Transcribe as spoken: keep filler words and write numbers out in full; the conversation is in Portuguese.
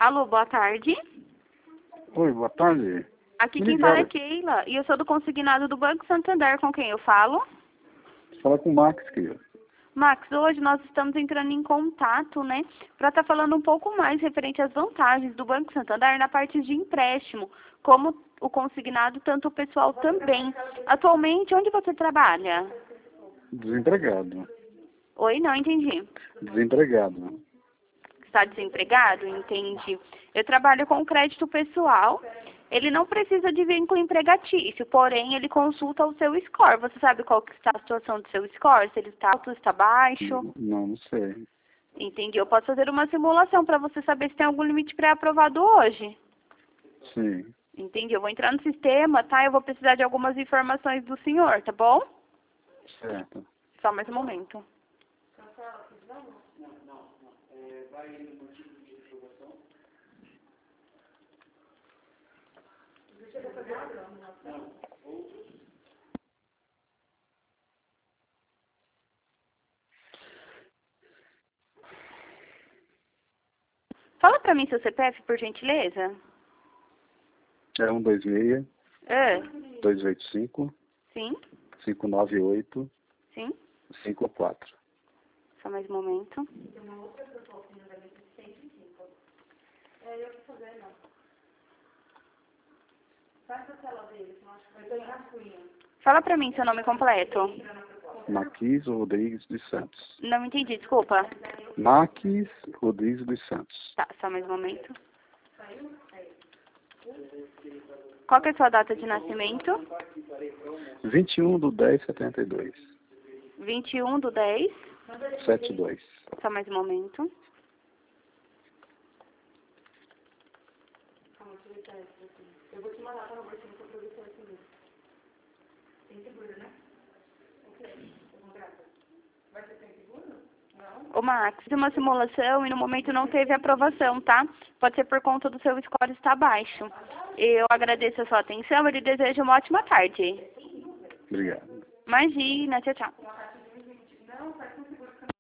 Alô, boa tarde. Oi, boa tarde. Aqui Me quem ligaram. fala é Keila e eu sou do consignado do Banco Santander, com quem eu falo. Fala com o Max, querido. Max, hoje nós estamos entrando em contato, né, para estar falando um pouco mais referente às vantagens do Banco Santander na parte de empréstimo, como o consignado, tanto o pessoal também. Atualmente, onde você trabalha? Desempregado. Oi, não entendi. Desempregado. Está desempregado? Entendi. Eu trabalho com crédito pessoal. Ele não precisa de vínculo empregatício, porém ele consulta o seu score. Você sabe qual que está a situação do seu score? Se ele está alto, está baixo? Não, não sei. Entendi. Eu posso fazer uma simulação para você saber se tem algum limite pré-aprovado hoje. Sim. Entendi. Eu vou entrar no sistema, tá? Eu vou precisar de algumas informações do senhor, tá bom? Certo. Só mais um momento. Fala pra mim seu C P F, por gentileza. É um dois seis, É. dois oito cinco, Sim, cinco nove oito, sim. cinco quatro. Só mais um momento. Fala pra mim seu nome completo. Maquis Rodrigues dos Santos. Não entendi, desculpa. Maquis Rodrigues dos Santos. Tá, só mais um momento. Qual que é a sua data de nascimento? vinte e um de dez de setenta e dois. vinte e um do dez. setenta e dois. Só mais um momento. Eu vou te mandar para o Robertinho para produção aqui. Tem seguro, né? Vai ser sem seguro? Não. Ô, Max, fiz uma simulação e no momento não teve aprovação, tá? Pode ser por conta do seu score estar baixo. Eu agradeço a sua atenção e lhe desejo uma ótima tarde. Obrigado. Imagina, tchau, tchau.